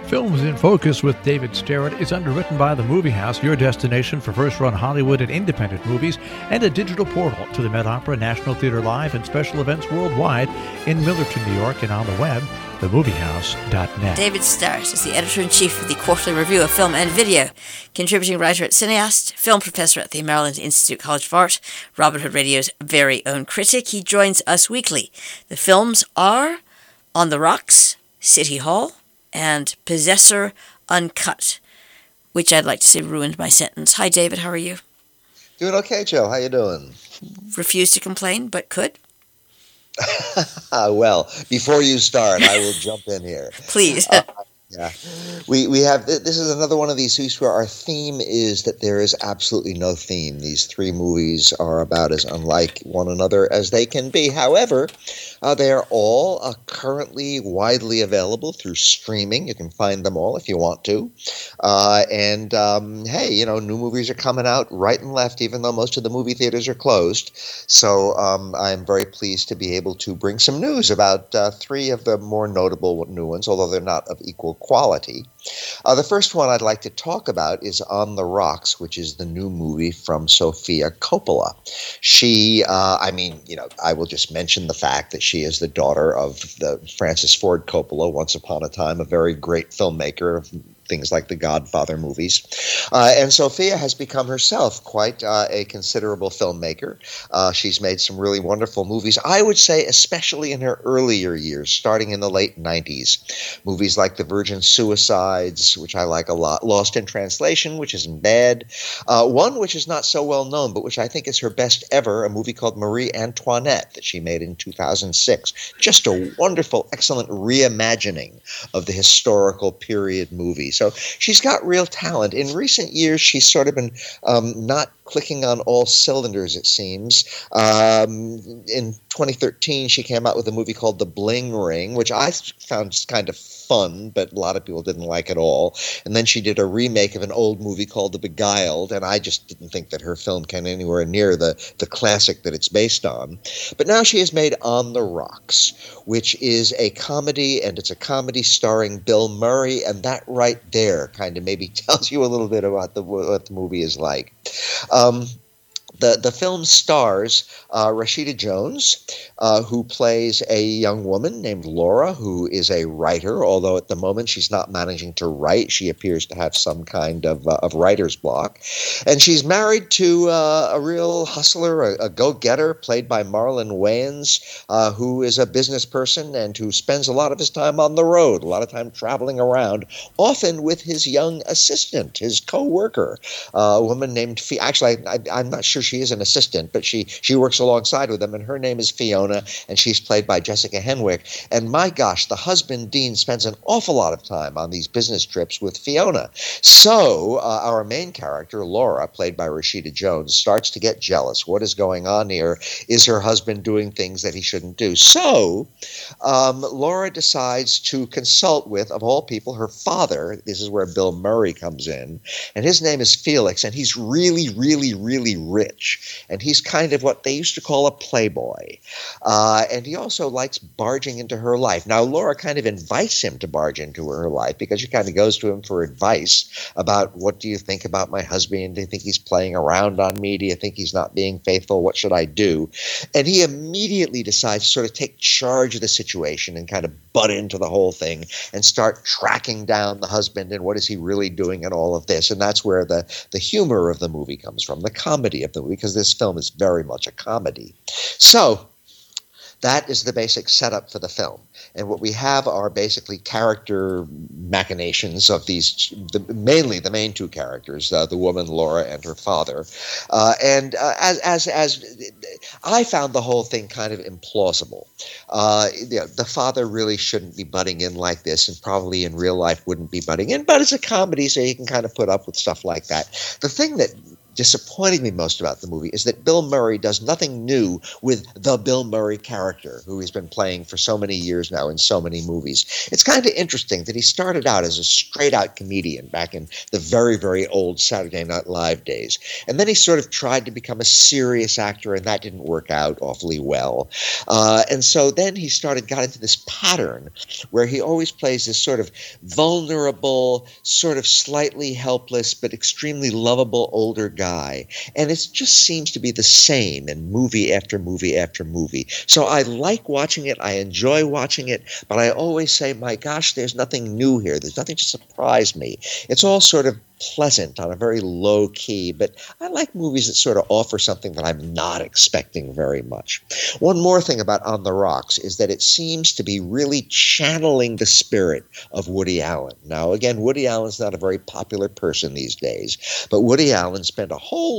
Films in Focus with David Starrett is underwritten by The Movie House, your destination for first-run Hollywood and independent movies, and a digital portal to the Met Opera, National Theatre Live, and special events worldwide in Millerton, New York, and on the web, themoviehouse.net. David Starrett is the editor-in-chief of the Quarterly Review of Film and Video, contributing writer at Cineast, film professor at the Maryland Institute College of Art, Robin Hood Radio's very own critic. He joins us weekly. The films are On the Rocks, City Hall, and Possessor Uncut, which I'd like to say ruined my sentence. Hi, David. How are you? Doing okay, Joe. How you doing? Refuse to complain, but could. Well, before you start, I will jump in here. Please. Yeah, we have, this is another one of these weeks where our theme is that there is absolutely no theme. These three movies are about as unlike one another as they can be. However, they are all currently widely available through streaming. You can find them all if you want to. Hey, you know, new movies are coming out right and left, even though most of the movie theaters are closed. So I'm very pleased to be able to bring some news about three of the more notable new ones, although they're not of equal quality. The first one I'd like to talk about is On the Rocks, which is the new movie from Sofia Coppola. She, I will just mention the fact that she is the daughter of the Francis Ford Coppola, once upon a time a very great filmmaker of things like the Godfather movies. And Sofia has become herself quite a considerable filmmaker. She's made some really wonderful movies, I would say especially in her earlier years, starting in the late 90s. Movies like The Virgin Suicides, which I like a lot, Lost in Translation, which isn't bad. One which is not so well known, but which I think is her best ever, a movie called Marie Antoinette that she made in 2006. Just a wonderful, excellent reimagining of the historical period movie. So she's got real talent. In recent years, she's sort of been not clicking on all cylinders, it seems. In 2013, she came out with a movie called The Bling Ring, which I found kind of fun, but a lot of people didn't like at all. And then she did a remake of an old movie called The Beguiled, and I just didn't think that her film came anywhere near the classic that it's based on. But now she has made On the Rocks, which is a comedy, and it's a comedy starring Bill Murray, and that right there kind of maybe tells you a little bit about what the movie is like. The film stars Rashida Jones, who plays a young woman named Laura, who is a writer, although at the moment she's not managing to write. She appears to have some kind of writer's block. And she's married to a real hustler, a go-getter, played by Marlon Wayans, who is a business person and who spends a lot of his time on the road, a lot of time traveling around, often with his young assistant, his co-worker, a woman named Actually, I'm not sure she is an assistant, but she works alongside with them, and her name is Fiona, and she's played by Jessica Henwick. And my gosh, the husband, Dean, spends an awful lot of time on these business trips with Fiona. So our main character, Laura, played by Rashida Jones, starts to get jealous. What is going on here? Is her husband doing things that he shouldn't do? So Laura decides to consult with, of all people, her father. This is where Bill Murray comes in, and his name is Felix, and he's really, really, really rich. And he's kind of what they used to call a playboy. And he also likes barging into her life. Now, Laura kind of invites him to barge into her life because she kind of goes to him for advice about, what do you think about my husband? Do you think he's playing around on me? Do you think he's not being faithful? What should I do? And he immediately decides to sort of take charge of the situation and kind of butt into the whole thing and start tracking down the husband and what is he really doing in all of this. And that's where the humor of the movie comes from, the comedy of the movie, because this film is very much a comedy. So that is the basic setup for the film. And what we have are basically character machinations of these, mainly the main two characters, the woman Laura and her father. As I found the whole thing kind of implausible. The father really shouldn't be butting in like this, and probably in real life wouldn't be butting in, but it's a comedy, so you can kind of put up with stuff like that. The thing that disappointed me most about the movie is that Bill Murray does nothing new with the Bill Murray character, who he's been playing for so many years now in so many movies. It's kind of interesting that he started out as a straight-out comedian back in the very, very old Saturday Night Live days. And then he sort of tried to become a serious actor, and that didn't work out awfully well. And so then he got into this pattern where he always plays this sort of vulnerable, sort of slightly helpless, but extremely lovable older guy. And it just seems to be the same in movie after movie after movie. So I like watching it. I enjoy watching it. But I always say, my gosh, there's nothing new here. There's nothing to surprise me. It's all sort of pleasant on a very low key, but I like movies that sort of offer something that I'm not expecting very much. One more thing about On the Rocks is that it seems to be really channeling the spirit of Woody Allen. Now, again, Woody Allen's not a very popular person these days, but Woody Allen spent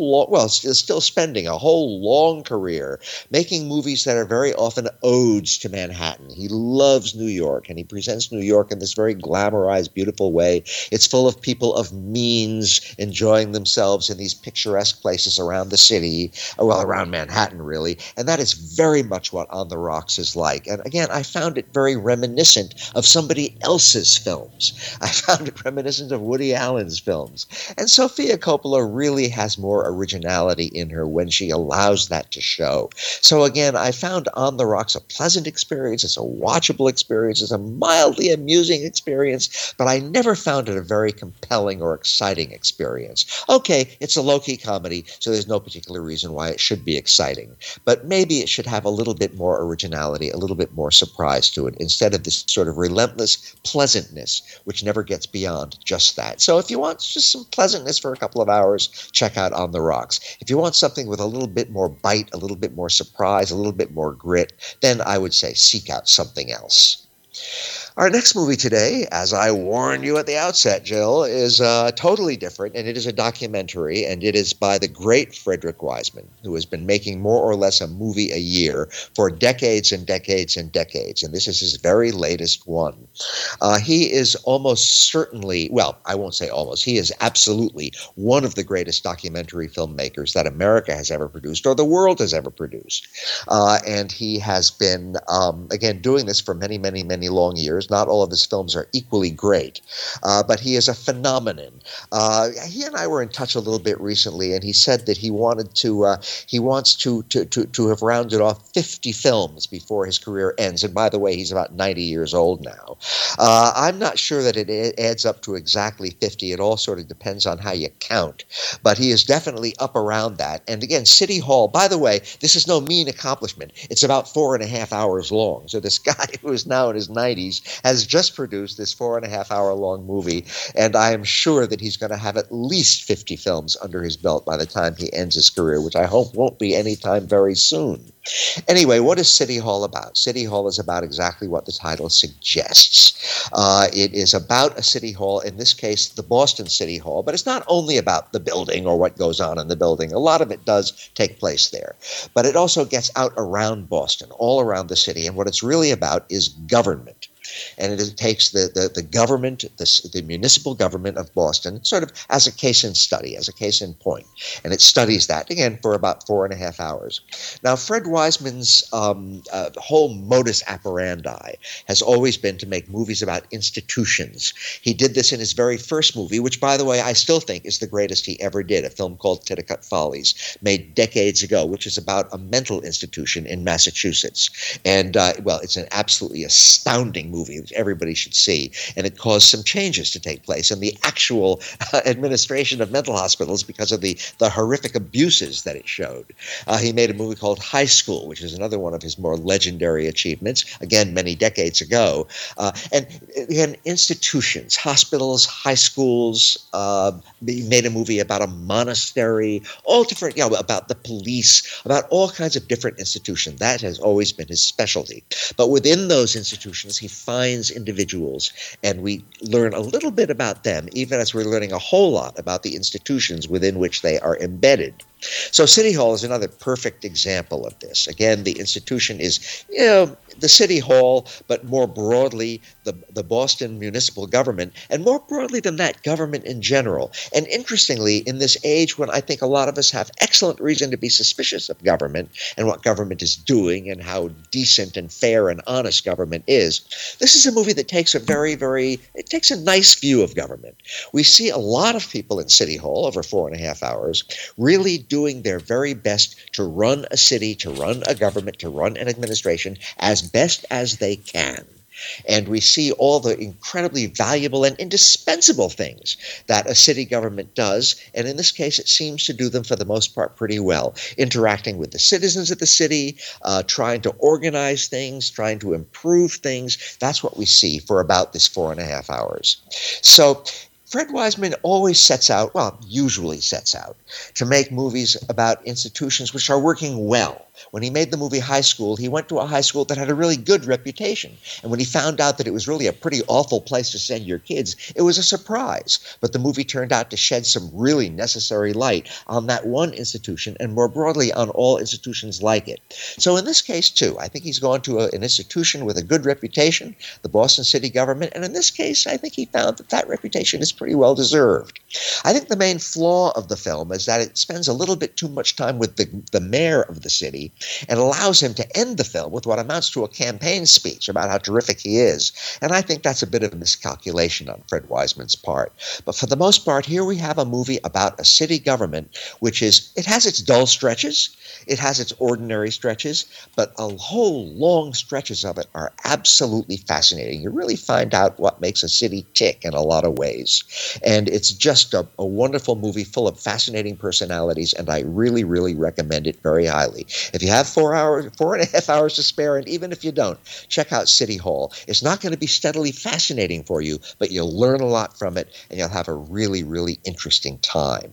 is still spending a whole long career making movies that are very often odes to Manhattan. He loves New York, and he presents New York in this very glamorized, beautiful way. It's full of people of means enjoying themselves in these picturesque places around the city, well, around Manhattan, really. And that is very much what On the Rocks is like. And again, I found it very reminiscent of somebody else's films. I found it reminiscent of Woody Allen's films. And Sofia Coppola really has more originality in her when she allows that to show. So again, I found On the Rocks a pleasant experience. It's a watchable experience. It's a mildly amusing experience, but I never found it a very compelling or exciting experience. Okay, it's a low-key comedy, so there's no particular reason why it should be exciting. But maybe it should have a little bit more originality, a little bit more surprise to it, instead of this sort of relentless pleasantness, which never gets beyond just that. So if you want just some pleasantness for a couple of hours, check out On the Rocks. If you want something with a little bit more bite, a little bit more surprise, a little bit more grit, then I would say seek out something else. Our next movie today, as I warned you at the outset, Jill, is totally different, and it is a documentary, and it is by the great Frederick Wiseman, who has been making more or less a movie a year for decades and decades and decades, and this is his very latest one. He is almost certainly, well, I won't say almost, he is absolutely one of the greatest documentary filmmakers that America has ever produced, or the world has ever produced. And he has been, again, doing this for many, many, many long years. Not all of his films are equally great, but he is a phenomenon. He and I were in touch a little bit recently, and he said that he wants to have rounded off 50 films before his career ends. And by the way, he's about 90 years old now. I'm not sure that it adds up to exactly 50. It all sort of depends on how you count, but he is definitely up around that. And again, City Hall, by the way, this is no mean accomplishment. It's about 4.5 hours long. So this guy who is now in his 90s has just produced this 4.5 hour long movie, and I am sure that he's going to have at least 50 films under his belt by the time he ends his career, which I hope won't be anytime very soon. Anyway, what is City Hall about? City Hall is about exactly what the title suggests. It is about a city hall, in this case, the Boston City Hall, but it's not only about the building or what goes on in the building. A lot of it does take place there, but it also gets out around Boston, all around the city, and what it's really about is government. And it takes the government, the municipal government of Boston, sort of as a case in study, as a case in point. And it studies that, again, for about 4.5 hours. Now, Fred Wiseman's whole modus operandi has always been to make movies about institutions. He did this in his very first movie, which, by the way, I still think is the greatest he ever did, a film called Titicut Follies, made decades ago, which is about a mental institution in Massachusetts. And, well, it's an absolutely astounding movie that everybody should see, and it caused some changes to take place in the actual administration of mental hospitals because of the horrific abuses that it showed. He made a movie called High School, which is another one of his more legendary achievements, again, many decades ago. And again, institutions, hospitals, high schools. He made a movie about a monastery, all different, about the police, about all kinds of different institutions. That has always been his specialty. But within those institutions, he finds individuals, and we learn a little bit about them, even as we're learning a whole lot about the institutions within which they are embedded. So City Hall is another perfect example of this. Again, the institution is, the City Hall, but more broadly, the Boston municipal government, and more broadly than that, government in general. And interestingly, in this age when I think a lot of us have excellent reason to be suspicious of government and what government is doing and how decent and fair and honest government is, this is a movie that takes a it takes a nice view of government. We see a lot of people in City Hall over 4.5 hours really doing their very best to run a city, to run a government, to run an administration as best as they can. And we see all the incredibly valuable and indispensable things that a city government does, and in this case it seems to do them for the most part pretty well, interacting with the citizens of the city, trying to organize things, trying to improve things. That's what we see for about this 4.5 hours. So Fred Wiseman usually sets out to make movies about institutions which are working well. When he made the movie High School, he went to a high school that had a really good reputation. And when he found out that it was really a pretty awful place to send your kids, it was a surprise. But the movie turned out to shed some really necessary light on that one institution and more broadly on all institutions like it. So in this case, too, I think he's gone to an institution with a good reputation, the Boston city government. And in this case, I think he found that reputation is pretty well deserved. I think the main flaw of the film is that it spends a little bit too much time with the mayor of the city and allows him to end the film with what amounts to a campaign speech about how terrific he is. And I think that's a bit of a miscalculation on Fred Wiseman's part. But for the most part, here we have a movie about a city government, it has its dull stretches, it has its ordinary stretches, but a whole long stretches of it are absolutely fascinating. You really find out what makes a city tick in a lot of ways. And it's just a wonderful movie full of fascinating personalities, and I really, really recommend it very highly. If you have 4.5 hours to spare, and even if you don't, check out City Hall. It's not going to be steadily fascinating for you, but you'll learn a lot from it, and you'll have a really, really interesting time.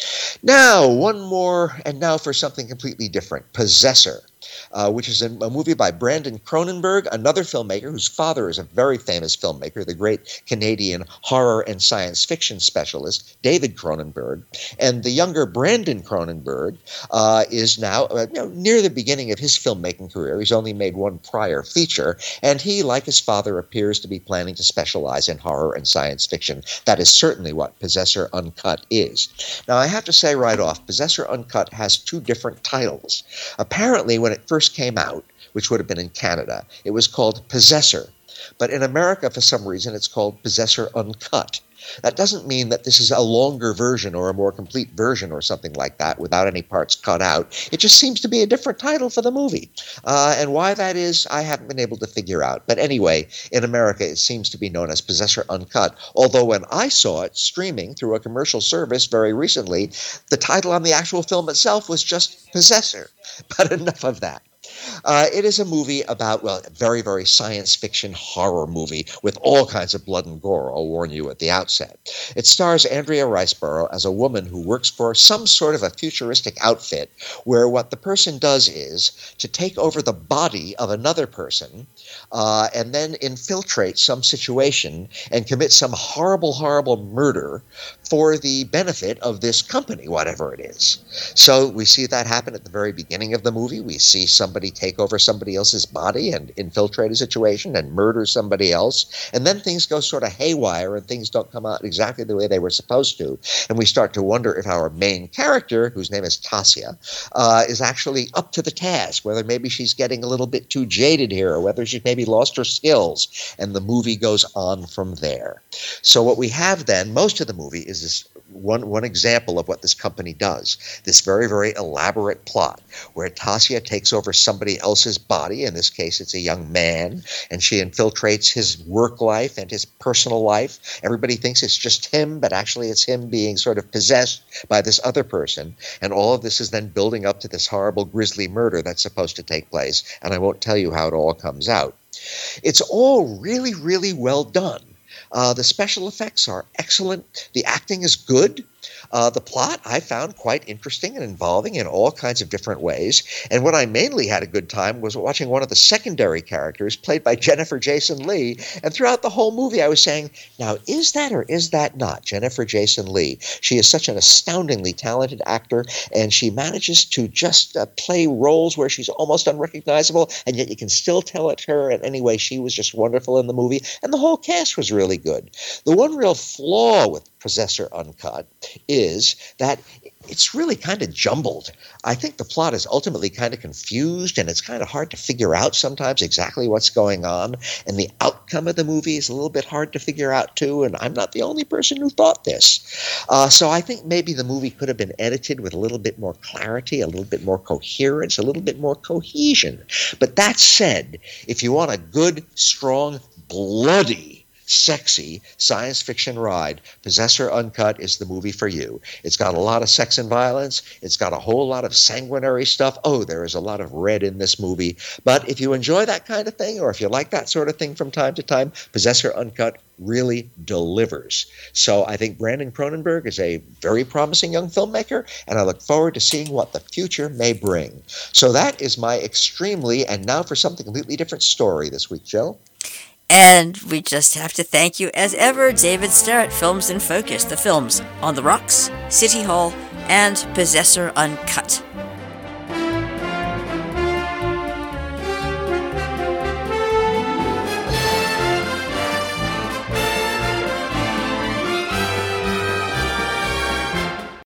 Now, one more, and now for something completely different, Possessor. Which is a movie by Brandon Cronenberg, another filmmaker whose father is a very famous filmmaker, the great Canadian horror and science fiction specialist, David Cronenberg. And the younger Brandon Cronenberg is now near the beginning of his filmmaking career. He's only made one prior feature, and he, like his father, appears to be planning to specialize in horror and science fiction. That is certainly what Possessor Uncut is. Now, I have to say right off, Possessor Uncut has two different titles. Apparently, when it first came out, which would have been in Canada, it was called Possessor. But in America, for some reason, it's called Possessor Uncut. That doesn't mean that this is a longer version or a more complete version or something like that without any parts cut out. It just seems to be a different title for the movie. And why that is, I haven't been able to figure out. But anyway, in America, it seems to be known as Possessor Uncut. Although when I saw it streaming through a commercial service very recently, the title on the actual film itself was just Possessor. But enough of that. It is a movie about, a very, very science fiction horror movie with all kinds of blood and gore, I'll warn you at the outset. It stars Andrea Riseborough as a woman who works for some sort of a futuristic outfit where what the person does is to take over the body of another person and then infiltrate some situation and commit some horrible, horrible murder for the benefit of this company, whatever it is. So we see that happen at the very beginning of the movie. We see somebody take over somebody else's body and infiltrate a situation and murder somebody else. And then things go sort of haywire and things don't come out exactly the way they were supposed to. And we start to wonder if our main character, whose name is Tasia, is actually up to the task, whether maybe she's getting a little bit too jaded here or whether she's maybe lost her skills. And the movie goes on from there. So what we have then, most of the movie is this one example of what this company does, this very, very elaborate plot where Tasia takes over somebody else's body. In this case, it's a young man, and she infiltrates his work life and his personal life. Everybody thinks it's just him, but actually it's him being sort of possessed by this other person. And all of this is then building up to this horrible, grisly murder that's supposed to take place. And I won't tell you how it all comes out. It's all really, really well done. The special effects are excellent. The acting is good. The plot I found quite interesting and involving in all kinds of different ways. And what I mainly had a good time was watching one of the secondary characters played by Jennifer Jason Leigh. And throughout the whole movie, I was saying, now, is that or is that not Jennifer Jason Leigh? She is such an astoundingly talented actor, and she manages to just play roles where she's almost unrecognizable, and yet you can still tell it's her. And anyway, she was just wonderful in the movie, and the whole cast was really good. The one real flaw with Possessor Uncut is that it's really kind of jumbled. I think the plot is ultimately kind of confused, and it's kind of hard to figure out sometimes exactly what's going on. And the outcome of the movie is a little bit hard to figure out, too, and I'm not the only person who thought this. So I think maybe the movie could have been edited with a little bit more clarity, a little bit more coherence, a little bit more cohesion. But that said, if you want a good, strong, bloody, sexy science fiction ride, Possessor Uncut is the movie for you. It's got a lot of sex and violence. It's got a whole lot of sanguinary stuff. Oh, there is a lot of red in this movie. But if you enjoy that kind of thing, or if you like that sort of thing from time to time, Possessor Uncut really delivers. So I think Brandon Cronenberg is a very promising young filmmaker, and I look forward to seeing what the future may bring. So that is my extremely, and now for something completely different, story this week, Jill. And we just have to thank you, as ever, David Starrett, Films in Focus, the films On the Rocks, City Hall, and Possessor Uncut.